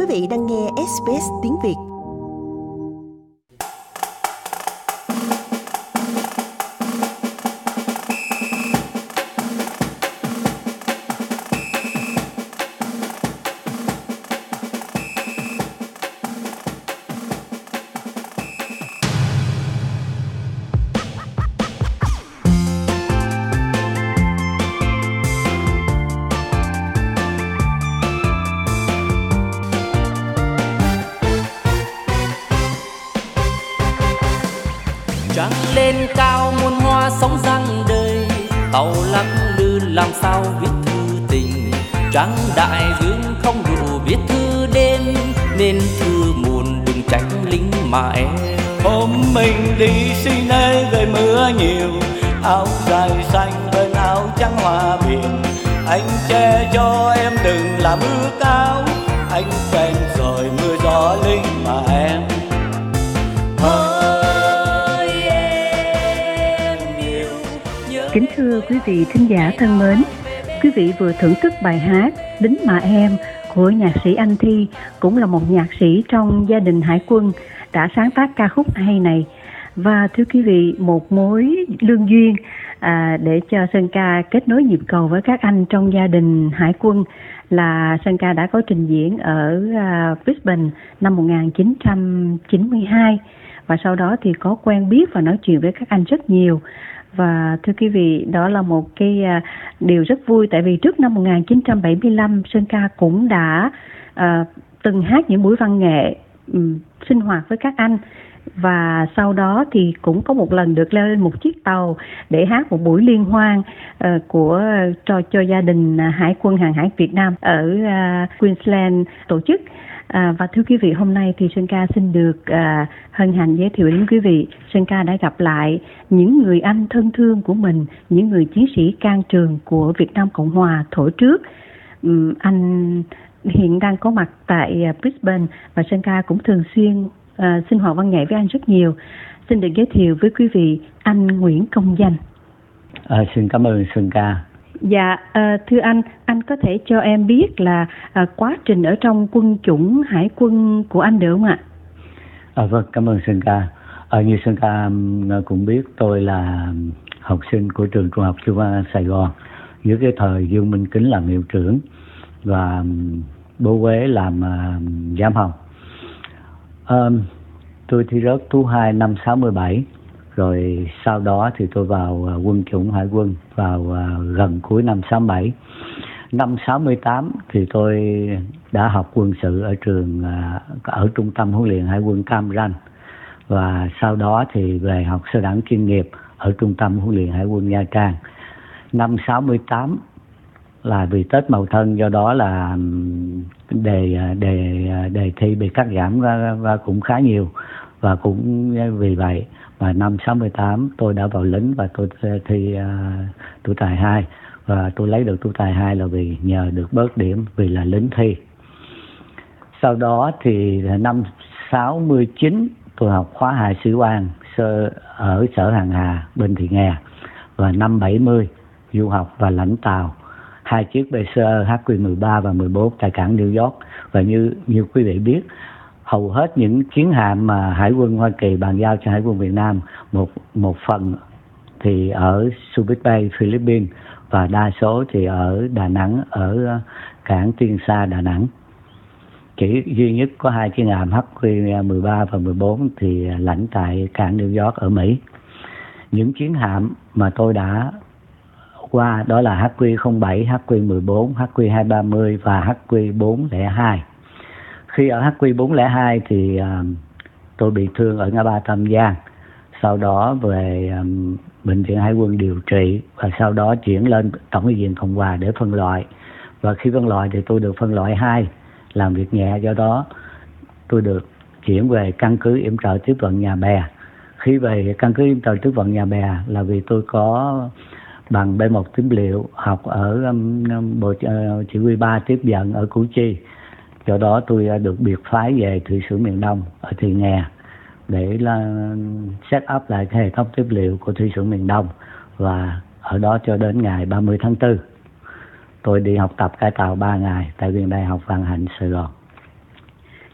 vị đang nghe SBS tiếng Việt. Trăng lên cao muôn hoa sóng răng đời, tàu lắc lư làm sao viết thư tình. Trăng đại dương không đủ viết thư đêm, nên thư muôn đừng trách lính mà em. Hôm mình đi xin nơi gợi mưa nhiều, áo dài xanh bên áo trắng hoa biển. Anh che cho em đừng làm ướt áo, anh quen rồi mưa gió lính mà em. Kính thưa quý vị thính giả thân mến, quý vị vừa thưởng thức bài hát Lính Mà Em của nhạc sĩ Anh Thi, cũng là một nhạc sĩ trong gia đình hải quân, đã sáng tác ca khúc hay này. Và thưa quý vị, một mối lương duyên để cho Sơn Ca kết nối nhịp cầu với các anh trong gia đình hải quân là Sơn Ca đã có trình diễn ở Brisbane năm 1992, và sau đó thì có quen biết và nói chuyện với các anh rất nhiều. Và thưa quý vị, đó là một cái điều rất vui, tại vì trước năm 1975 Sơn Ca cũng đã từng hát những buổi văn nghệ sinh hoạt với các anh, và sau đó thì cũng có một lần được leo lên một chiếc tàu để hát một buổi liên hoan cho gia đình Hải quân hàng hải Việt Nam ở Queensland tổ chức. Và thưa quý vị, hôm nay thì Sơn Ca xin được hân hạnh giới thiệu đến quý vị, Sơn Ca đã gặp lại những người anh thân thương của mình, những người chiến sĩ can trường của Việt Nam Cộng Hòa thổi trước. Anh hiện đang có mặt tại Brisbane, và Sơn Ca cũng thường xuyên sinh hoạt văn nghệ với anh rất nhiều. Xin được giới thiệu với quý vị anh Nguyễn Công Danh. Xin cảm ơn Sơn Ca. Dạ, thưa anh có thể cho em biết là quá trình ở trong quân chủng hải quân của anh được không ạ? Vâng, cảm ơn Sơn Ca. Như Sơn Ca cũng biết, tôi là học sinh của trường Trung học Chuyên khoa Sài Gòn dưới cái thời Dương Minh Kính làm hiệu trưởng và bố Quế làm giám hồng. Tôi thi rớt tú 2 năm 67. Rồi sau đó thì tôi vào quân chủng hải quân vào gần cuối năm 67. Năm 68 thì tôi đã học quân sự ở ở trung tâm huấn luyện hải quân Cam Ranh. Và sau đó thì về học sơ đẳng chuyên nghiệp ở trung tâm huấn luyện hải quân Nha Trang. Năm 68 là vì Tết Mậu Thân, do đó là đề thi bị cắt giảm và cũng khá nhiều. Và cũng vì vậy mà năm 68 tôi đã vào lính và tôi thi tú tài 2, và tôi lấy được tú tài 2 là vì nhờ được bớt điểm vì là lính thi. Sau đó thì năm 69 tôi học khóa hạ sĩ quan ở sở hàng hà bên Thị Nghè, và năm 70 du học và lãnh tàu 2 chiếc BCR HQ13 và 14 tại cảng New York. Và như quý vị biết, hầu hết những chiến hạm mà Hải quân Hoa Kỳ bàn giao cho Hải quân Việt Nam, một phần thì ở Subic Bay, Philippines, và đa số thì ở Đà Nẵng, ở cảng Tiên Sa, Đà Nẵng. Chỉ duy nhất có 2 chiến hạm HQ13 và 14 thì lãnh tại cảng New York ở Mỹ. Những chiến hạm mà tôi đã qua đó là HQ07, HQ14, HQ230 và HQ402. Khi ở HQ402 thì tôi bị thương ở ngã ba Tam Giang, sau đó về bệnh viện Hải quân điều trị, và sau đó chuyển lên Tổng bệnh viện Cộng Hòa để phân loại. Và khi phân loại thì tôi được phân loại 2, làm việc nhẹ, do đó tôi được chuyển về căn cứ yểm trợ tiếp vận Nhà Bè. Khi về căn cứ yểm trợ tiếp vận Nhà Bè là vì tôi có bằng B1 tím liệu, học ở bộ chỉ huy 3 tiếp vận ở Củ Chi. Do đó tôi được biệt phái về Thủy Xuyển miền Đông ở Thị Nghè để set up lại cái hệ thống tiếp liệu của Thủy Xuyển miền Đông, và ở đó cho đến ngày 30 tháng 4 tôi đi học tập cải tạo 3 ngày tại Viện Đại học Vạn Hạnh, Sài Gòn.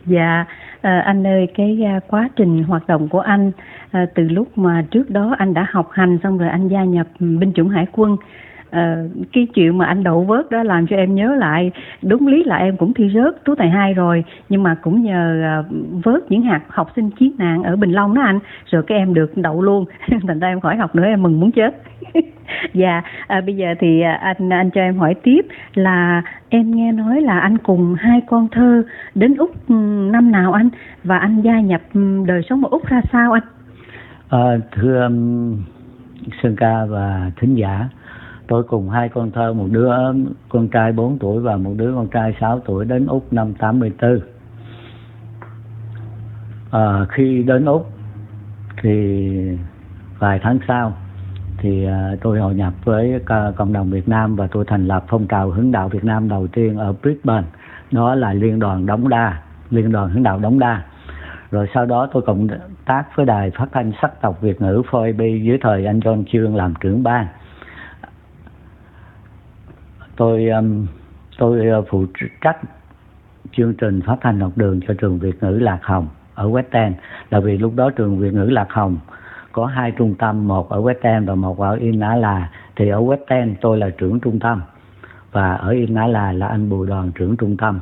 Dạ, anh ơi, quá trình hoạt động của anh từ lúc mà trước đó anh đã học hành xong rồi anh gia nhập binh chủng hải quân. Cái chuyện mà anh đậu vớt đó làm cho em nhớ lại, đúng lý là em cũng thi rớt tú tài 2 rồi, nhưng mà cũng nhờ vớt những hạt học sinh chiến nạn ở Bình Long đó anh, rồi cái em được đậu luôn. Thành ra em khỏi học nữa, em mừng muốn chết. Dạ, bây giờ thì anh cho em hỏi tiếp là em nghe nói là anh cùng 2 con thơ đến Úc năm nào anh, và anh gia nhập đời sống ở Úc ra sao anh? Thưa Sơn Ca và thính giả, tôi cùng 2 con thơ, một đứa con trai 4 tuổi và một đứa con trai 6 tuổi đến Úc năm 84. Khi đến Úc thì vài tháng sau thì tôi hội nhập với cộng đồng Việt Nam và tôi thành lập phong trào hướng đạo Việt Nam đầu tiên ở Brisbane, đó là Liên đoàn hướng đạo Đống Đa. Rồi sau đó tôi cộng tác với đài phát thanh sắc tộc Việt ngữ 4AB dưới thời anh John Chương làm trưởng ban. Tôi phụ trách chương trình phát thanh học đường cho trường Việt ngữ Lạc Hồng ở West End, là vì lúc đó trường Việt ngữ Lạc Hồng có 2 trung tâm, một ở West End và một ở Inala. Thì ở West End tôi là trưởng trung tâm và ở Inala là anh Bùi Đoàn trưởng trung tâm.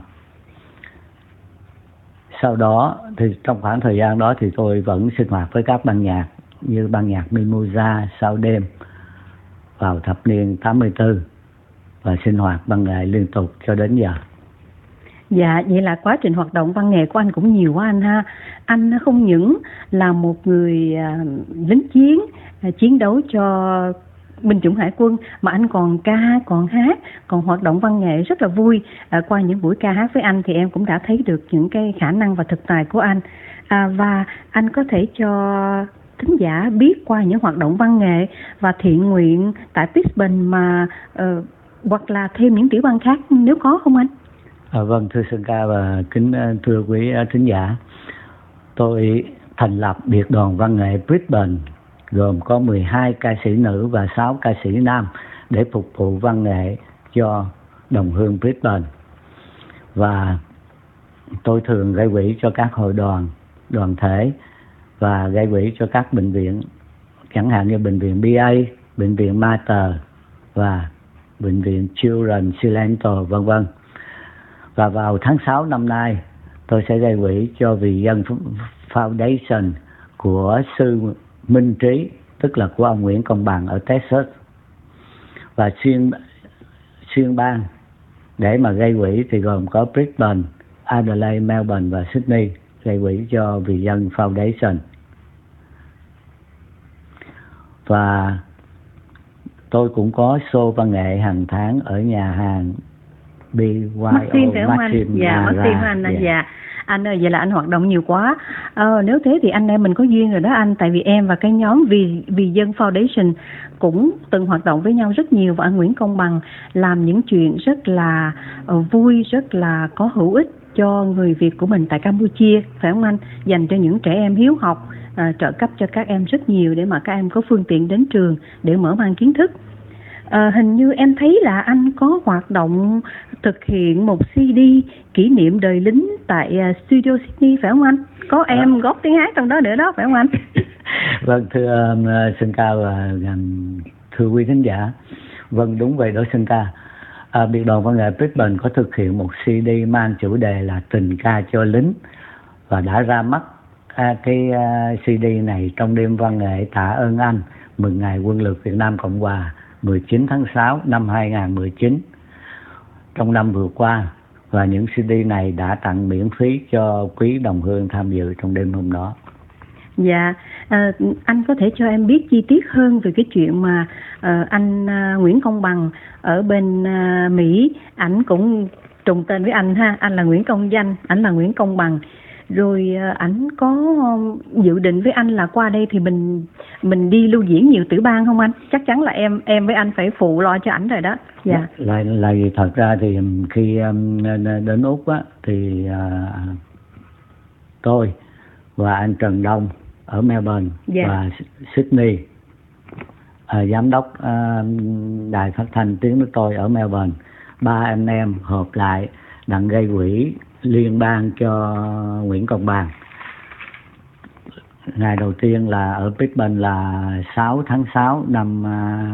Sau đó thì trong khoảng thời gian đó thì tôi vẫn sinh hoạt với các ban nhạc như ban nhạc Mimosa sau đêm vào thập niên 84 và sinh hoạt văn nghệ liên tục cho đến giờ. Dạ, vậy là quá trình hoạt động văn nghệ của anh cũng nhiều quá anh ha. Anh không những là một người lính chiến, chiến đấu cho binh chủng hải quân, mà anh còn ca, còn hát, còn hoạt động văn nghệ rất là vui. Qua những buổi ca hát với anh thì em cũng đã thấy được những cái khả năng và thực tài của anh. Và anh có thể cho thính giả biết qua những hoạt động văn nghệ và thiện nguyện tại Brisbane mà hoặc là thêm những tiểu bang khác nếu có không anh? Vâng, thưa Sơn Ca và kính thưa quý thính giả, tôi thành lập biệt đoàn văn nghệ Brisbane gồm có 12 ca sĩ nữ và 6 ca sĩ nam để phục vụ văn nghệ cho đồng hương Brisbane. Và tôi thường gây quỹ cho các hội đoàn, đoàn thể và gây quỹ cho các bệnh viện, chẳng hạn như bệnh viện BA, bệnh viện Mater và bệnh viện Children's Cilento, vân vân. Và vào tháng 6 năm nay, tôi sẽ gây quỹ cho Vì Dân Foundation của sư Minh Trí, tức là của ông Nguyễn Công Bằng ở Texas. Và xuyên bang để mà gây quỹ thì gồm có Brisbane, Adelaide, Melbourne và Sydney gây quỹ cho Vì Dân Foundation. Và tôi cũng có show văn nghệ hàng tháng ở nhà hàng BYO Maxim anh? Dạ, Maxim anh. Dạ. Anh ơi, vậy là anh hoạt động nhiều quá. Nếu thế thì anh em mình có duyên rồi đó anh, tại vì em và cái nhóm Vì Dân Foundation cũng từng hoạt động với nhau rất nhiều, và anh Nguyễn Công Bằng làm những chuyện rất là vui, rất là có hữu ích cho người Việt của mình tại Campuchia, phải không anh? Dành cho những trẻ em hiếu học, trợ cấp cho các em rất nhiều để mà các em có phương tiện đến trường để mở mang kiến thức. Hình như em thấy là anh có hoạt động thực hiện một CD kỷ niệm đời lính tại Studio Sydney, phải không anh? Có em góp tiếng hát trong đó nữa đó, phải không anh? Vâng, thưa Sơn Ca và thưa quý khán giả, vâng đúng vậy đó Sơn Ca. Biệt đoàn văn nghệ Brisbane có thực hiện một CD mang chủ đề là Tình ca cho lính và đã ra mắt cái CD này trong đêm văn nghệ Tạ ơn anh mừng ngày Quân lực Việt Nam Cộng Hòa 19 tháng 6 năm 2019 trong năm vừa qua, và những CD này đã tặng miễn phí cho quý đồng hương tham dự trong đêm hôm đó. Dạ, anh có thể cho em biết chi tiết hơn về cái chuyện mà anh Nguyễn Công Bằng ở bên Mỹ, ảnh cũng trùng tên với anh ha, anh là Nguyễn Công Danh, ảnh là Nguyễn Công Bằng. Rồi ảnh có dự định với anh là qua đây thì mình đi lưu diễn nhiều tiểu bang không anh? Chắc chắn là em với anh phải phụ lo cho ảnh rồi đó. Dạ. Là vì thật ra thì khi đến Úc á thì tôi và anh Trần Đông ở Melbourne và Sydney, giám đốc đài phát thanh tiếng nước tôi ở Melbourne, 3 anh em họp lại đặng gây quỹ liên bang cho Nguyễn Công Bằng. Ngày đầu tiên là ở Brisbane là 6 tháng 6 năm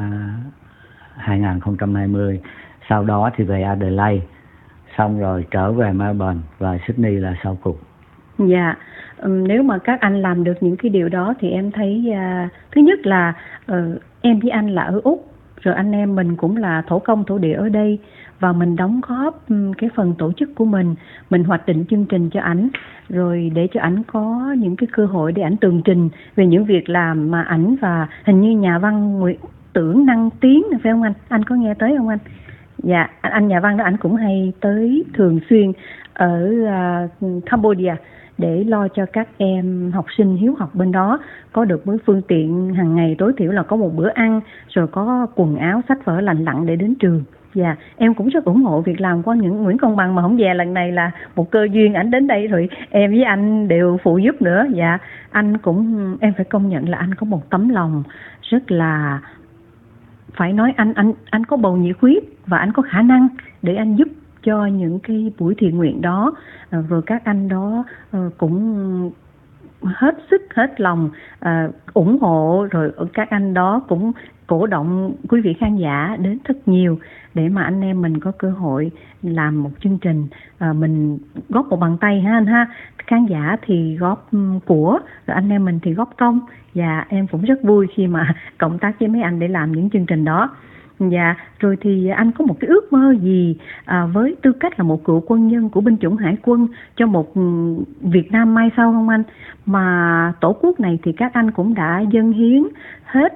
2020. Sau đó thì về Adelaide, xong rồi trở về Melbourne và Sydney là sau cùng. Dạ, nếu mà các anh làm được những cái điều đó thì em thấy thứ nhất là em với anh là ở Úc, rồi anh em mình cũng là thổ công thổ địa ở đây, và mình đóng góp cái phần tổ chức của mình hoạch định chương trình cho ảnh, rồi để cho ảnh có những cái cơ hội để ảnh tường trình về những việc làm mà ảnh và hình như nhà văn Nguyễn Tưởng Năng Tiến, phải không anh? Anh có nghe tới không anh? Dạ, anh nhà văn đó ảnh cũng hay tới thường xuyên ở Cambodia để lo cho các em học sinh hiếu học bên đó có được với phương tiện hàng ngày, tối thiểu là có một bữa ăn, rồi có quần áo sách vở lành lặn để đến trường. Dạ, em cũng rất ủng hộ việc làm của những Nguyễn Công Bằng, mà không về lần này là một cơ duyên ảnh đến đây rồi em với anh đều phụ giúp nữa. Dạ, anh cũng, em phải công nhận là anh có một tấm lòng rất là, phải nói anh có bầu nhiệt huyết và anh có khả năng để anh giúp cho những cái buổi thiện nguyện đó, rồi các anh đó cũng hết sức hết lòng ủng hộ, rồi các anh đó cũng cổ động quý vị khán giả đến rất nhiều để mà anh em mình có cơ hội làm một chương trình. Mình góp một bàn tay ha anh ha, khán giả thì góp của, rồi anh em mình thì góp công. Và em cũng rất vui khi mà cộng tác với mấy anh để làm những chương trình đó. Dạ, rồi thì anh có một cái ước mơ gì với tư cách là một cựu quân nhân của binh chủng hải quân cho một Việt Nam mai sau không anh? Mà tổ quốc này thì các anh cũng đã dâng hiến hết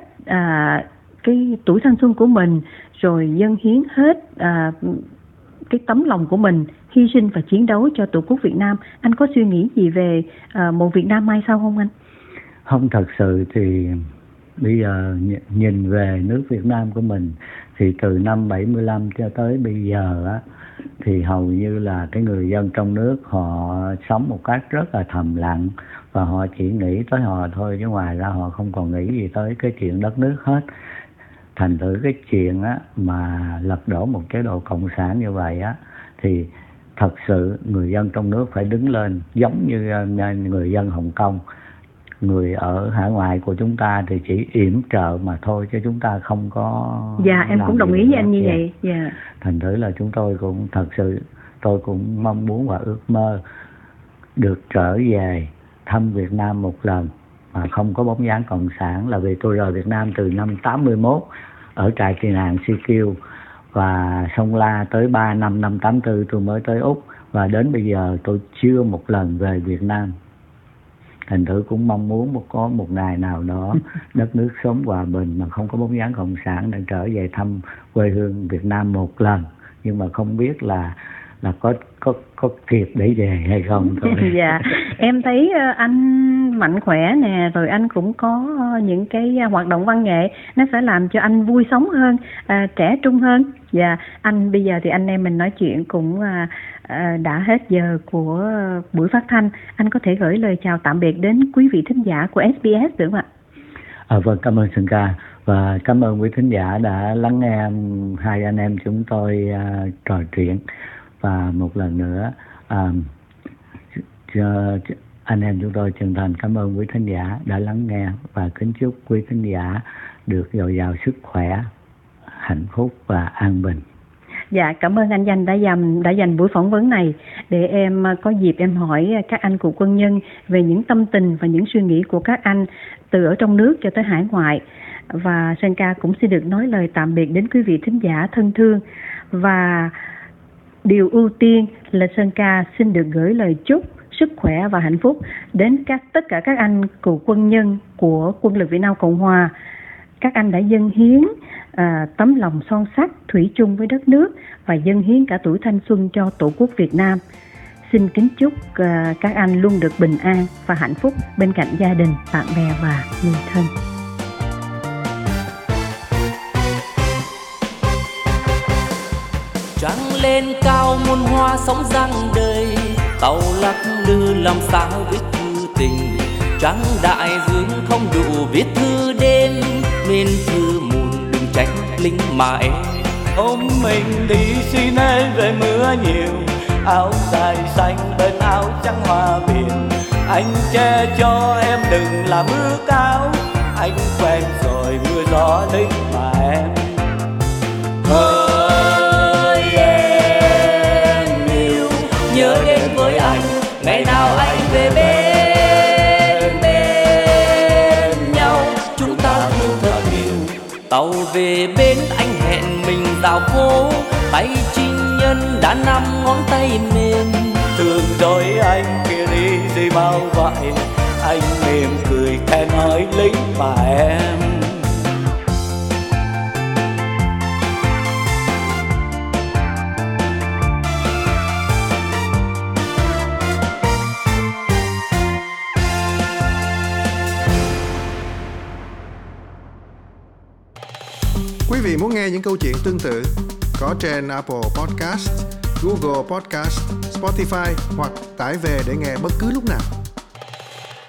cái tuổi thanh xuân của mình, rồi dâng hiến hết cái tấm lòng của mình, hy sinh và chiến đấu cho tổ quốc Việt Nam. Anh có suy nghĩ gì về một Việt Nam mai sau không anh? Không, thật sự thì bây giờ nhìn về nước Việt Nam của mình thì từ năm 75 cho tới bây giờ á, thì hầu như là cái người dân trong nước họ sống một cách rất là thầm lặng, và họ chỉ nghĩ tới họ thôi, chứ ngoài ra họ không còn nghĩ gì tới cái chuyện đất nước hết. Thành thử cái chuyện á mà lật đổ một chế độ cộng sản như vậy á, thì thật sự người dân trong nước phải đứng lên, giống như người dân Hồng Kông. Người ở hải ngoại của chúng ta thì chỉ yểm trợ mà thôi, chứ chúng ta không có. Dạ, em cũng đồng ý với anh như vậy. Dạ. Thành thử là chúng tôi cũng thật sự, tôi cũng mong muốn và ước mơ được trở về thăm Việt Nam một lần mà không có bóng dáng cộng sản, là vì tôi rời Việt Nam từ năm 81 ở trại tị nạn Sikiu, và Sông La tới 3 năm, năm 84 tôi mới tới Úc, và đến bây giờ tôi chưa một lần về Việt Nam. Thành thử cũng mong muốn có một ngày nào đó đất nước sống hòa bình mà không có bóng dáng cộng sản để trở về thăm quê hương Việt Nam một lần, nhưng mà không biết là có kịp để về hay không thôi. Dạ, em thấy anh mạnh khỏe nè, rồi anh cũng có những cái hoạt động văn nghệ, nó sẽ làm cho anh vui sống hơn, trẻ trung hơn. Dạ, anh bây giờ thì anh em mình nói chuyện cũng đã hết giờ của buổi phát thanh. Anh có thể gửi lời chào tạm biệt đến quý vị thính giả của SBS được không ạ? Vâng, cảm ơn Sơn Ca, và cảm ơn quý thính giả đã lắng nghe hai anh em chúng tôi trò chuyện. Và một lần nữa anh em chúng tôi chân thành cảm ơn quý thính giả đã lắng nghe, và kính chúc quý thính giả được dồi dào sức khỏe, hạnh phúc và an bình. Dạ, cảm ơn anh Danh đã dành buổi phỏng vấn này để em có dịp em hỏi các anh cựu quân nhân về những tâm tình và những suy nghĩ của các anh từ ở trong nước cho tới hải ngoại. Và Sơn Ca cũng xin được nói lời tạm biệt đến quý vị thính giả thân thương, và điều ưu tiên là Sơn Ca xin được gửi lời chúc sức khỏe và hạnh phúc đến tất cả các anh cựu quân nhân của Quân lực Việt Nam Cộng Hòa. Các anh đã dâng hiến tấm lòng son sắt thủy chung với đất nước và dâng hiến cả tuổi thanh xuân cho Tổ quốc Việt Nam. Xin kính chúc các anh luôn được bình an và hạnh phúc bên cạnh gia đình, bạn bè và người thân. Trăng lên cao muôn hoa sóng răng đời, tàu lắc lư làm sao viết thư tình. Trăng đại dương không đủ viết thư đêm, nên thư muôn đừng trách lính mà em. Ôm mình đi xin ơi về mưa nhiều, áo dài xanh bên áo trắng hoa biển. Anh che cho em đừng làm ướt áo, anh quen rồi mưa gió lính mà em. Hỡi em yêu, nhớ đến với anh ngày nào anh về bên nhau, chúng ta thương thật nhiều. Tàu về bến anh hẹn mình dạo phố, tay trinh nhân đã 5 ngón tay mềm. Thương rồi anh kia đi gì bao vậy, anh mỉm cười khẽ nói lính mà em. Quý vị muốn nghe những câu chuyện tương tự có trên Apple Podcast, Google Podcast, Spotify hoặc tải về để nghe bất cứ lúc nào.